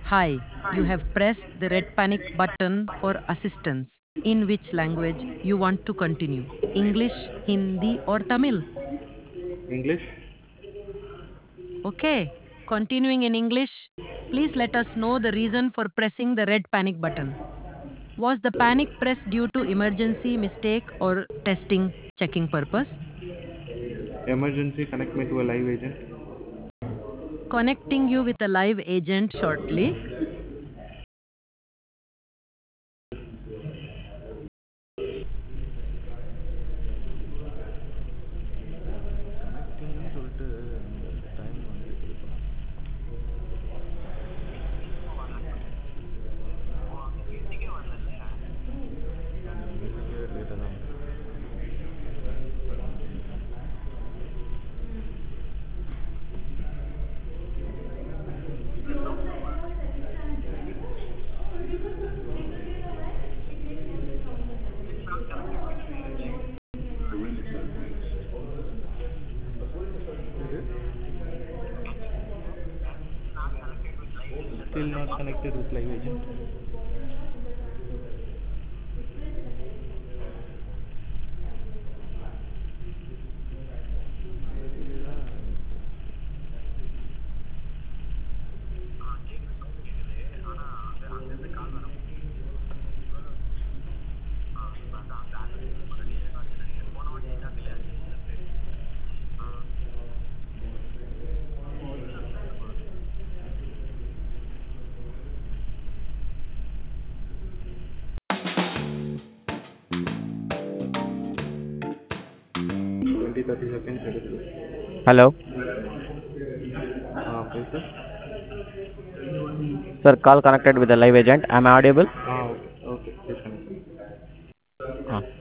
Hi, you have pressed the red panic button for assistance. In which language you want to continue? English, Hindi, or Tamil? English? Okay, continuing in English. Please let us know the reason for pressing the red panic button. Was the panic press due to emergency, mistake, or testing, checking purpose? Emergency, connect me to a live agent. Connecting you with a live agent shortly. கனெக்டிங்னு சொல்லிட்டு time வந்துட்டு லேட்டாக தான் still not connected with live agent. Twenty 30 seconds எடுக்குது. Hello, please sir. sir. Call connected with the live agent. Am I audible? Okay, okay, please connect. Ah.